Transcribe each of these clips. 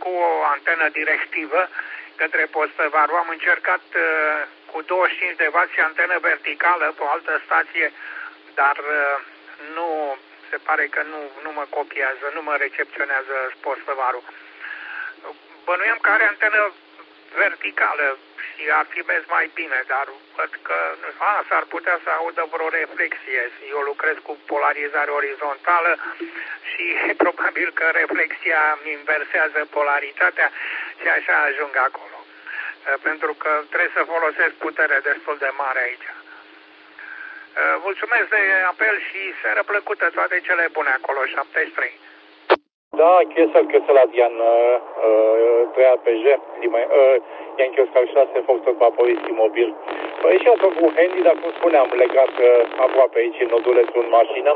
cu o antenă directivă către Postăvaru. Am încercat cu 25 de W și antenă verticală pe o altă stație, dar nu, se pare că nu mă copiază, nu mă recepționează Postăvaru. Bănuiam că are antenă verticală și ar fi mers mai bine, dar văd că s-ar putea să audă vreo reflexie. Eu lucrez cu polarizare orizontală și probabil că reflexia inversează polaritatea și așa ajung acolo. Pentru că trebuie să folosesc putere destul de mare aici. Mulțumesc de apel și seară plăcută, toate cele bune acolo, 73. Da, Chesel Adrian, 3 APJ, Yankee Oscar 6, Foxtrot Papa Whisky mobil. Și eu tot cu handy, dar cum spuneam, legat aproape aici în nodulețul în mașină.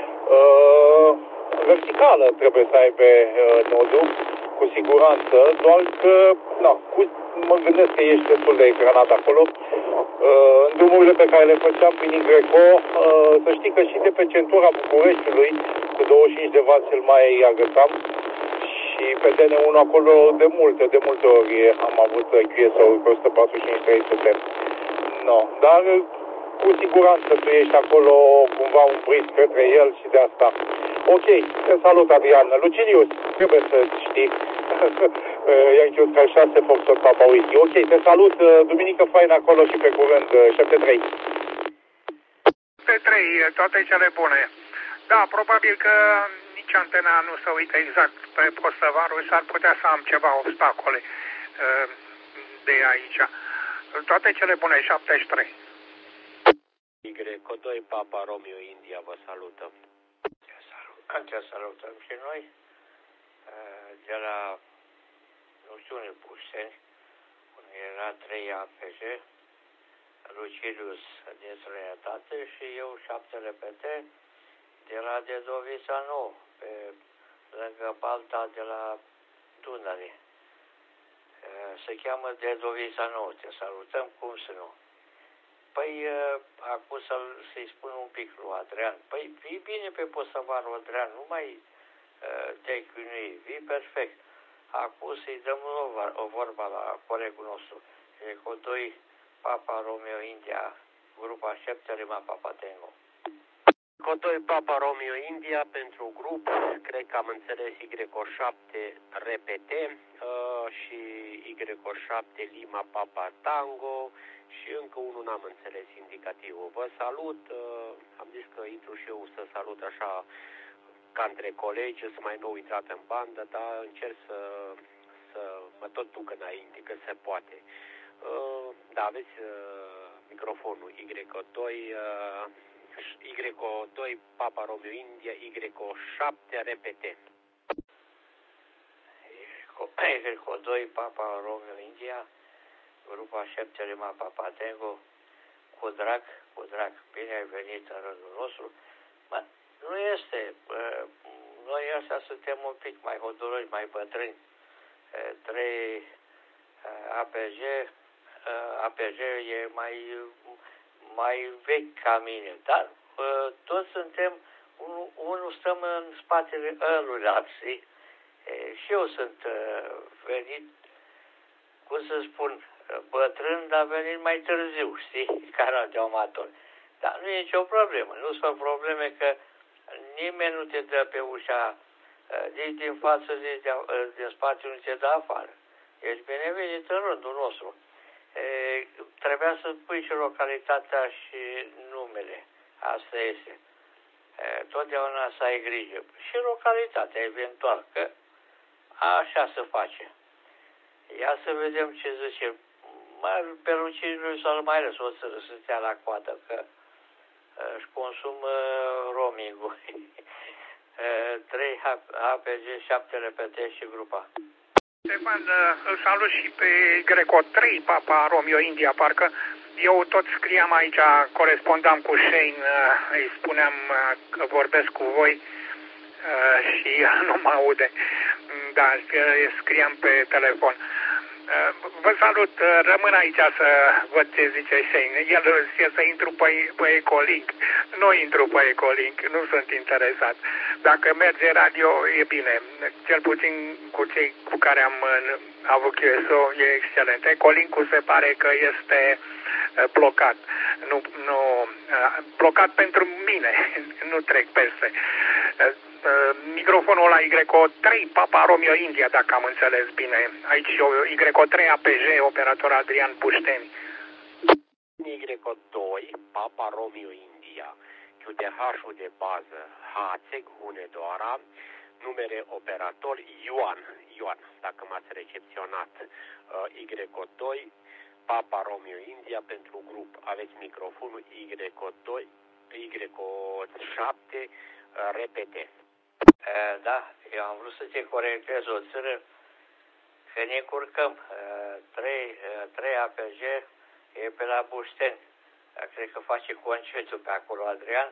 Verticală trebuie să aibă nodul, cu siguranță, doar că, mă gândesc că ești destul de ecranat acolo. În drumurile pe care le făceam prin Igreco, să știi că și de pe centura Bucureștiului, cu 25 de W îl mai agățam și pe DN1 acolo de multe ori am avut QSO-uri pe 145-300. Dar cu siguranță tu ești acolo cumva un briz către el și de asta. Ok, te salut Adrian. Lucilius, trebuie să știi. Yankee Oscar 6, Foxtrot Papa Whisky. Ok, te salut, duminică faină acolo și pe curând, 73. 73, toate cele bune. Da, probabil că nici antena nu se uită exact pe Postăvaru, s-ar putea să am ceva obstacole de aici. Toate cele bune, 73. Y2 Papa Romeo India vă salută. Te salutăm și noi de la, nu știu, Bușeni, unde era 3 APJ, Lucilius din străinătate și eu 7 RPT de la Dedovisa Nou, pe lângă Balta de la Dunăre. Se cheamă Dedovisa Nou, te salutăm, cum să nu. Păi, acum să-i spun un pic lui Adrian. Păi, vii bine pe Postăvaru, Adrian, nu mai te chinui, vii perfect. Acum să-i dăm o vorba la colegul nostru. Eco 2, Papa Romeo India, grupa 7, Rima Papa Tango. Eco 2, Papa Romeo India, pentru grup, cred că am înțeles Y7 RPT și Y7 Lima Papa Tango. Și încă unul n-am înțeles indicativul. Vă salut, am zis că intru și eu să salut așa ca între colegi, sunt mai nou intrat în bandă, dar încerc să mă tot duc înainte, că se poate. Da, aveți microfonul Y2 Papa Romeo India, Y7 RPT. Y2 Papa Romeo India, grupa 7 Rima Papa Tango, cu drag, bine ai venit în rândul nostru. Nu este, noi ăștia suntem un pic mai hotărâți, mai bătrâni. 3 APG e mai vechi ca mine, dar toți suntem, unul stăm în spatele ăluilalt, știi? Și eu sunt venit, cum să spun, bătrân, dar venit mai târziu, știi, ca radioamator. Dar nu e nicio problemă, nu sunt probleme că nimeni nu te dă pe ușa, nici din față, nici din spațiu nu te dă afară. Ești binevenit în rândul nostru. Trebuia să pui și localitatea și numele, asta este. Totdeauna să ai grijă. Și localitatea, eventual, că așa se face. Ia să vedem ce zice. Pe Luciliu să-l mai lăs o să stea la coadă, că își consumă roaming-ul. 3 APG, 7 RPT și grupa. Ștefan, îl salut și pe Greco 3, Papa Romeo India, parcă eu tot scriam aici, corespondam cu Shane, îi spuneam că vorbesc cu voi și el nu mă aude. Da, scriam pe telefon. Vă salut, rămân aici să văd ce zice Shane. El zice să intru pe Ecolink. Nu intru pe Ecolink, nu sunt interesat. dacă merge radio, e bine. Cel puțin cu cei cu care am avut QSO e excelent. Ecolink-ul se pare că este blocat. Blocat pentru mine. Nu trec peste. Microfonul la YO3, Papa Romeo India, dacă am înțeles bine. Aici YO3 APJ, operator Adrian Pușteni. Y2, Papa Romeo India, QTH-ul de bază HACEG, Hunedoara, numere operator Ioan, dacă m-ați recepționat. Y2, Papa Romeo India pentru grup. Aveți microfonul Y2, Y7, repete. Da, eu am vrut să te corectez o țără, că ne curcăm. 3 APG e pe la Bușteni. Cred că face concediu pe acolo, Adrian.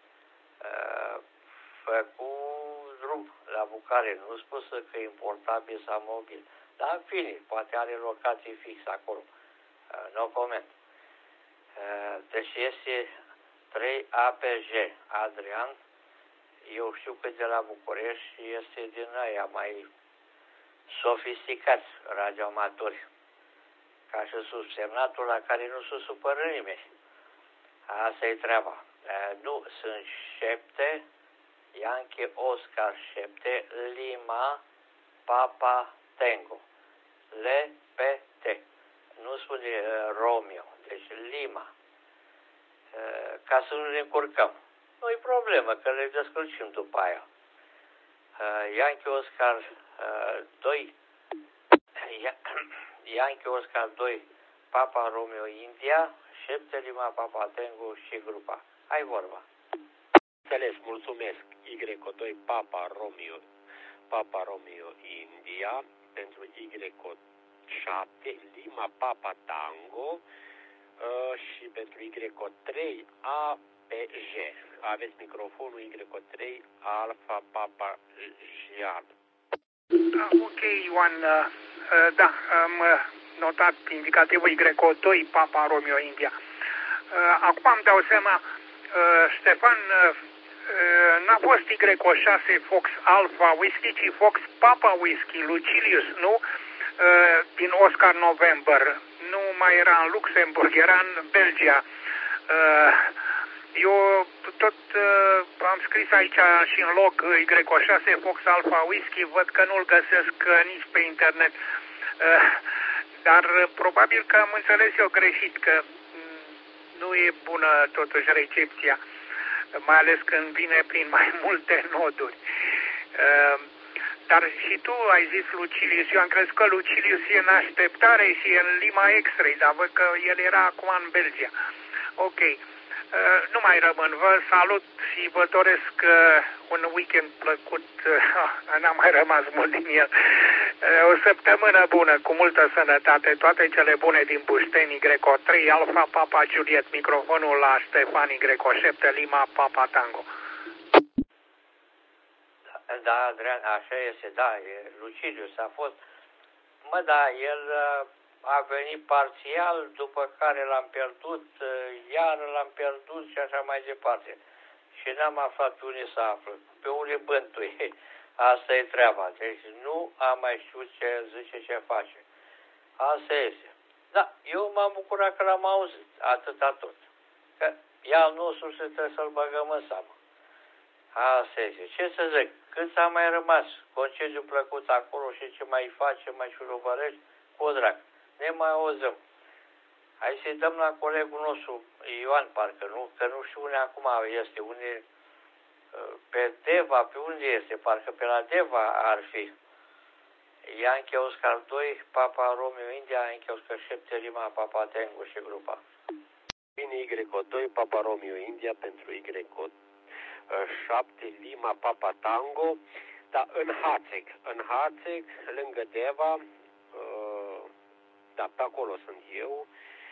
Cu drum la Bucare. Nu spus că e importabil sau mobil. Dar în fine, poate are locații fix acolo. No comment. Deci este 3 APG, Adrian. Eu știu că de la București este din aia mai sofisticați radioamatori. Ca și subsemnatul la care nu se supără nimeni. Asta e treaba. Nu, sunt 7, Yankee Oscar 7, Lima, Papa Tango. LPT. Nu spune Romeo, deci Lima. Ca să nu ne încurcăm. Nu-i problemă, că le descurcim după aia. Yankee Oscar 2, Yankee Oscar 2, Papa Romeo India, 7 Lima Papa Tango și grupa. Hai vorba. Înțeles, mulțumesc. Y2 Papa Romeo India pentru Y7 Lima Papa Tango și pentru Y3 APJ. Aveți microfonul Y3 Alfa Papa Jean. Ok, Ioan, da, am notat indicativul Y2 Papa Romeo India. Acum îmi dau seama, Ștefan, n-a fost Y6 Fox Alpha Whisky, ci Fox Papa Whisky, Lucilius, nu? Din Oscar November. Nu mai era în Luxemburg, era în Belgia. Eu tot am scris aici și în log Y6 Fox Alpha Whisky, văd că nu-l găsesc nici pe internet. Dar probabil că am înțeles eu greșit, că nu e bună totuși recepția, mai ales când vine prin mai multe noduri. Dar și tu ai zis Lucilius, eu am crezut că Lucilius e în așteptare și e în Lima X-Ray, dar văd că el era acum în Belgia. Ok, nu mai rămân, vă salut și vă doresc un weekend plăcut, n-am mai rămas mult din el. O săptămână bună, cu multă sănătate, toate cele bune din Bușteni, Y3, Alfa, Papa Juliet, microfonul la Ștefan, Y7, Lima, Papa Tango. Da, Adrian, așa este, da, Lucilius a fost. Mă, da, el a venit parțial, după care l-am pierdut, iar l-am pierdut și așa mai departe. Și n-am aflat pe unde să află, pe unde bântuie. Asta e treaba. Deci nu am mai știut ce zice, ce face. Asta este. Da, eu m-am bucurat că l-am auzit, atâta tot. Că ea al nostru se trebuie să-l băgăm în seamă. Asta este. Ce să zic? Cât a mai rămas? Concediu plăcut acolo și ce mai face, mai șurubărești? Cu drag. Ne mai auzăm. Hai să-i dăm la colegul nostru, Ioan, parcă, nu? Că nu știu unde acum este, unde, pe Deva, pe unde este? Parcă pe la Deva ar fi. Yankee Oscar 2, Papa Romeo India, Yankee Oscar 7, Lima, Papa Tango și grupa. Bine, Y2, Papa Romeo India pentru Y7, Lima, Papa Tango, dar în Hațeg, lângă Deva, da, pe acolo sunt eu.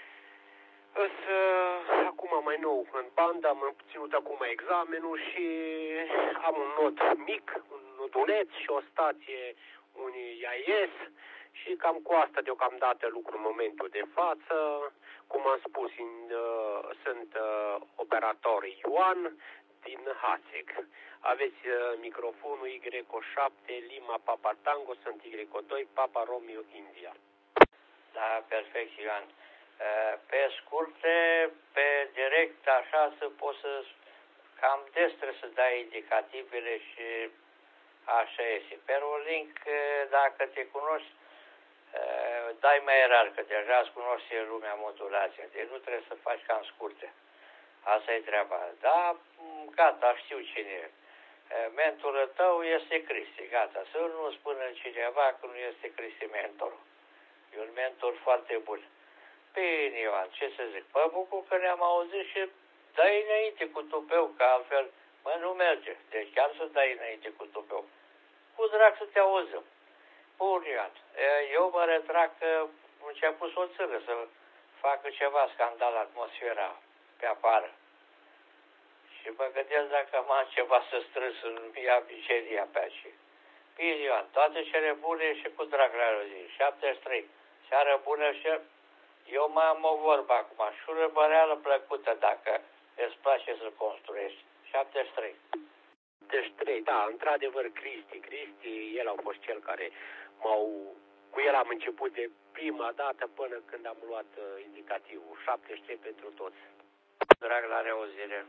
Acum mai nou în bandă, am ținut acum examenul și am un nod mic, un noduleț și o stație, un IAS și cam cu asta deocamdată lucru în momentul de față. Cum am spus, sunt operator Ioan din Hațeg. Aveți microfonul Y7 Lima Papa Tango, sunt Y2 Papa Romeo India. Da, perfect, Ioan. Pe scurte, pe direct, așa, să poți să cam destre să dai indicativele și așa este. Pe rolling, dacă te cunoști, dai mai rar, că deja îți cunoști lumea modulația, deci nu trebuie să faci cam scurte. Asta e treaba. Da, gata, știu cine e. Mentorul tău este Cristi, gata. Să nu spună cineva că nu este Cristi mentorul. E un mentor foarte bun. Bine, Ioan, ce să zic? Mă bucur că ne-am auzit și dai înainte cu tupeu, că altfel, nu merge. Deci chiar să dai înainte cu tupeu. Cu drag să te auzim. Bun, Ioan. Eu mă retrag că am început să o țără, să facă ceva scandal atmosfera pe afară. Și mă gândesc dacă am ceva să strâns în ia mizeria pe aici. Bine, Ioan, toate cele bune și cu drag la zi. 73. Seară bună și eu mai am o vorbă acum. Șurăbăreală plăcută dacă îți place să construiești. 73. 73, da, într-adevăr, Cristi, el a fost cel care cu el am început de prima dată până când am luat indicativul. 73 pentru toți. Drag la reauzire.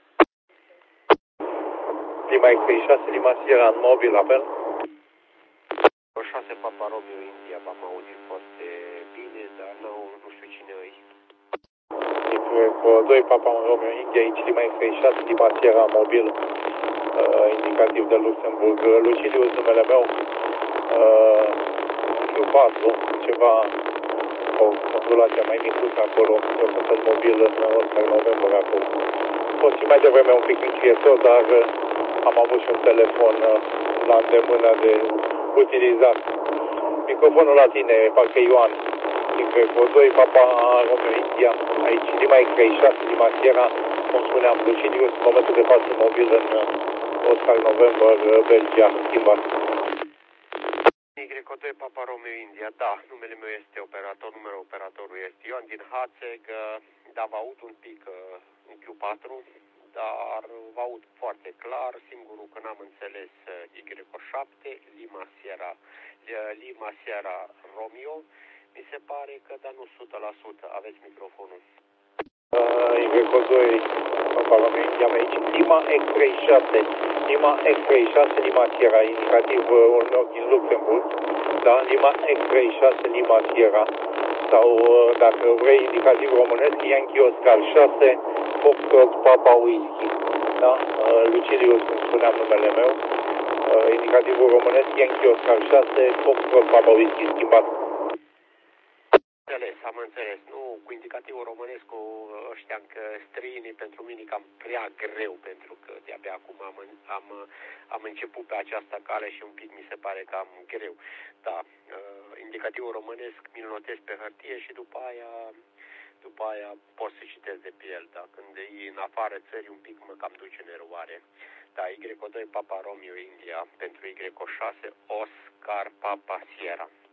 Lima X6, Lima Sierra în mobil, apel. 6 Papa Romeo India, v-am auzit foarte bine, dar nu știu cine îi. Cu 2 Papa Romeo India, aici Lima X6, Lima Sierra în mobil, indicativ de Luxemburg. Lucilius, numele meu, Q4, ceva, o modulație mai micuță acolo, eu sunt în mobil în Oscar November acolo. Pot și mai devreme un pic închietor, dar am avut și un telefon la îndemână de utilizat. Microfonul la tine, parcă Ioan, Y2, Papa Romeo India, aici Lima X6, Lima Sierra, cum spuneam, Lucilius, în momentul de față mobil în Oscar November, Belgia, schimbat. Y2 Papa Romeo India, da, numele meu este operator, numele operatorului este Ioan din Hațeg, dar vă aud un pic în Q4, dar vă aud foarte clar, singurul că n-am înțeles Y7, Lima Sierra Romeo, mi se pare că, dar nu 100%, aveți microfonul. Y2, Papa Romeo India, aici Lima X37, Lima X37, Lima Sierra, indicativ din Luxemburg, da, Lima X36, Lima Sierra, sau dacă vrei indicativ românesc, Yankee Oscar 6, Foxtrot Papa Whisky, da, Lucilius, cum spuneam numele meu, indicativul românesc, Yankee Oscar 6, Foxtrot Papa Whisky, schimbat. Am înțeles, nu, cu indicativul românesc, cu ăștia încă străinii, pentru mine cam prea greu, pentru că de-abia acum am început pe această cale și un pic mi se pare cam greu. Da, indicativul românesc mi-l notez pe hârtie și după aia pot să citesc de pe el, dar când e în afară țării un pic mă cam duce în eroare. Da, Y2 Papa Romeo India pentru Y6 Oscar Papa Sierra.